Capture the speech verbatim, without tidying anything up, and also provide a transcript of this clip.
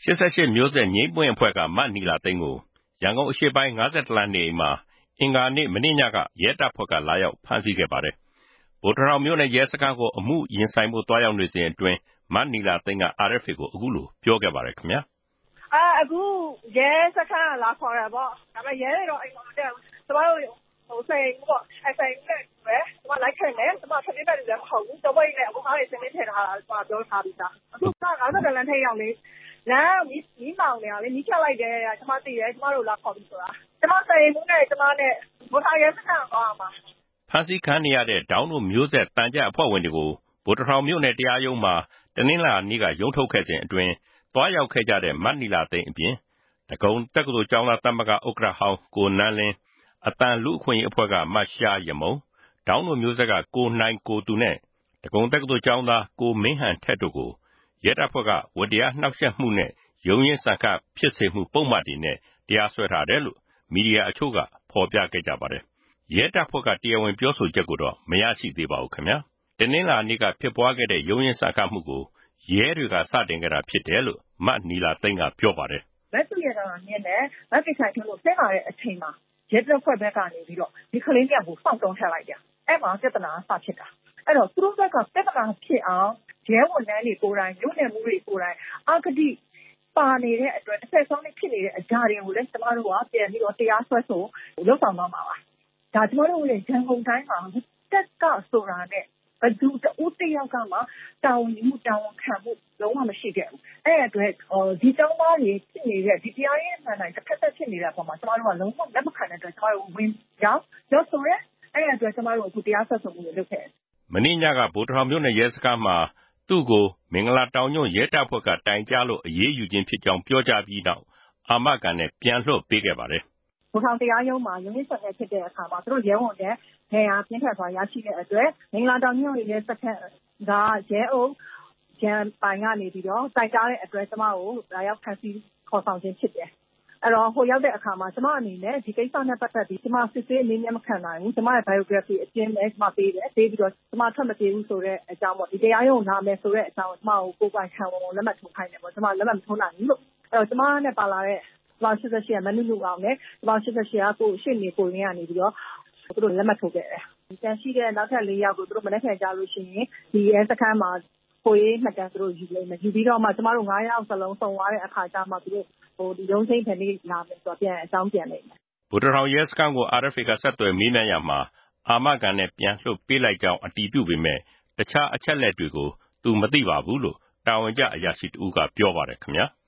၈၈ မျိုးဆက်ငြိမ်းပွင့်အဖွဲ့ကမနီလာသိန်းကိုရန်ကုန်အရှေ့ပိုင်း ၅၁ လမ်းနေအိမ်မှာအင်္ဂါနေ့မနေ့ညကရဲတပ်ဖွဲ့ကလာရောက်ဖမ်းဆီးခဲ့ပါတယ်။ဗိုလ်တထောင်မြို့နယ်ရဲစခန်းကိုအမှုရင်ဆိုင်ဖို့သွားရောက်နေစဉ်အတွင်းမနီလာသိန်းက အာရ်အက်ဖ်အေ ကိုအခုလိုပြောခဲ့ပါတယ်ခင်ဗျာ။အာအခုရဲစခန်းကလာခေါ်တယ်ပေါ့။ဒါပေမဲ့ရဲတွေတော့အိမ်မှာမတက်ဘူး။ကျမတို့ဟိုစိန်ပေါ့အဲစိန်နဲ့ပဲကျမလိုက်ခဲ့မယ်။ကျမခဏလေးပဲလည်းမဟုတ်ဘူး။တော့ဘိတ်နဲ့အကုန်အားတွေစင်းနေထည့်ထားတာကျမပြောထားပြီးသား။အခုက၅၁ လမ်းထိပ်ရောက်လေလမ်းမီးမီးမောင်နေတာလေမီးဖြတ်လိုက်တယ်ကျမသိတယ်ကျမတို့လာခေါ်ပြီးဆိုတာကျမစိန်မှုနဲ့ကျမနဲ့ဘောထားရဲစခန်းကိုသွားမှာဖမ်းဆီးခံနေရတဲ့ဒေါင်းတို့မျိုးဆက်တန်ကြအဖွဲ့ဝင်တွေကိုဗိုလ်တထောင်မြို့နယ်တရားရုံးမှာတနင်္လာနေ့ကရုံးထုတ်ခဲ့စဉ်အတွင်းသွားရောက်ခဲ့ကြတဲ့မနီလာသိန်းအပြင်ဒဂုံတက္ကသိုလ်ကျောင်းသားသမဂ္ဂဥက္ကဋ္ဌဟောင်းကိုနန်းလင်းအတန်လူအခွင့်အရေးအဖွဲ့ကမရှားရမုံဒေါင်းတို့မျိုးဆက်ကကိုနိုင်ကိုသူနဲ့ဒဂုံတက္ကသိုလ်ကျောင်းသားကိုမင်းဟန်ထက်တို့ကိုရဲတပ်ဖွဲ့ကဝတ္တရားနှောက်ယှက်မှုနဲ့ရုံးရင်းဆန်ခတ်ဖြစ်စေမှုပုံမှန်တွေနဲ့တရားစွဲထားတယ်လို့မီဒီယာအချို့ကဖော်ပြခဲ့ကြပါတယ်။ရဲတပ်ဖွဲ့ကတရားဝင်ပြောဆိုချက်ကိုတော့မရရှိသေးပါဘူးခင်ဗျာ။တနင်္လာနေ့ကဖြစ်ပွားခဲ့တဲ့ရုံးရင်းဆန်ခတ်မှုကိုရဲတွေကစတင်ခဲ့တာဖြစ်တယ်လို့မနီလာသိန်းကပြောပါတယ်။လက်တွေ့ရတာမြင်တယ်။လက်ကိစ္စထုံးလို့ဆင်းလာတဲ့အချိန်မှာရဲတပ်ဖွဲ့ဘက်ကနေပြီးတော့ဒီကလေးမျိုးကိုစောင့်တုံးထည့်လိုက်တယ်။အဲ့မှာပြဿနာစဖြစ်တာ။အဲ့တော့သူတို့ဘက်ကပြဿနာဖြစ်အောင်ရဲဝန်ထမ်းတွေကိုယ်တိုင်မြို့နယ်မှုတွေကိုယ်တိုင်အဂတိပါနေတဲ့အတွက်တစ်ဖက်ဆုံးနဲ့ဖြစ်နေတဲ့အကြတွေကိုလည်းကျမတို့ကပြန်ပြီးတော့တရားစွဲဆိုလုပ်ဆောင်သွားမှာပါ။ဒါကျမတို့ရဲ့ရန်ကုန်တိုင်းမှာတက်ကဆိုတာနဲ့ဘယ်သူတဦးတယောက်ကမှတာဝန်ယူမှုတာဝန်ခံမှုလုံးဝမရှိခဲ့ဘူး။အဲ့အတွက်ဒီကျောင်းသားတွေဖြစ်နေတဲ့ဒီတရားရေးမှန်တိုင်းတစ်ဖက်သက်ဖြစ်နေတဲ့အပေါ်မှာကျမတို့ကလုံးဝလက်မခံတဲ့အတွက်ကျမတို့ဝင်ရောက်ရောဆိုရဲအဲ့အတွက်ကျမတို့အခုတရားစွဲဆိုမှုတွေလုပ်ခဲ့တယ်။မနေ့ညကဗိုလ်တထောင်မြို့နယ်ရဲစခန်းမှာသူ့ကိုမင်္ဂလာတောင်ညွန့်ရဲတပ်ဖွဲ့ကတိုင်ကြားလို့အရေးယူခြင်းဖြစ်ကြောင်းပြောကြားပြီးနောက်အာမခံနဲ့ပြန်လွှတ်ပေးခဲ့ပါတယ်။ဗိုလ်ထောင်တရားရုံးမှာရုံးရင်းဆက်နေဖြစ်တဲ့အခါမှာသူတို့ရဲဝန်တဲ့နေရာပြင်းထန်စွာရရှိတဲ့အတွက်မင်္ဂလာတောင်ညွန့်ရဲစခန်းကရဲအုပ်ရန်ပိုင်ကနေပြီးတော့တိုင်ကြားတဲ့အတွက်ကျမကိုလာရောက်ဖမ်းဆီးခေါ်ဆောင်ခြင်းဖြစ်တယ်။အဲ့တော့ဟိုရောက်တဲ့အခါမှာကျမအနေနဲ့ဒီကိစ္စနဲ့ပတ်သက်ပြီးကျမစစ်ဆေးအနေနဲ့မခံနိုင်ဘူး။ကျမရဲ့ biography အကျဉ်းနဲ့ကျမပေးတယ်။ပေးပြီးတော့ကျမထွက်မပြေးဘူးဆိုတဲ့အကြောင်းပေါ့ဒီတရားရုံးလာမယ်ဆိုတဲ့အကြောင်းကျမကိုကိုယ်ပိုင်ခံဝန်လက်မှတ်ထိုးခိုင်းတယ်ပေါ့ကျမလက်မှတ်မထိုးနိုင်ဘူးလို့အဲ့တော့ကျမနဲ့ပါလာတဲ့ကျမ၈၈ကမနုလူအောင်နဲ့ကျမ၈၈ကကိုရှစ်နေကိုရင်းကနေပြီးတော့သူတို့လက်မှတ်ထိုးခဲ့တယ်။တန်ရှိတဲ့နောက်ထပ်၄ယောက်ကိုသူတို့မနေ့ကကြားလို့ရှိရင်ဒီရဲစခန်းမှာကိုရေးမှတ်တမ်းသူတို့ယူလိမ့်မယ်ယူပြီးတော့မှကျမတို့၅ယောက်စလုံးစုံသွားတဲ့အခါကျမှသူတို့ဟိုဒီရုံးစိမ့်ဖန်လေးလာမယ်ဆိုတော့ပြန်အကြောင်းပြန်လိမ့်မယ်ဗိုလ်တထောင်ရဲစခန်းကို အာရ်အက်ဖ်အေ ကဆက်သွယ်မေးမြန်းရမှာအာမခံနဲ့ပြန်လွှတ်ပေးလိုက်ကြောင်းအတည်ပြုပေမဲ့တခြားအချက်လက်တွေကိုသူမသိပါဘူးလို့တာဝန်ကျအရာရှိတဦးကပြောပါတယ်ခင်ဗျာ။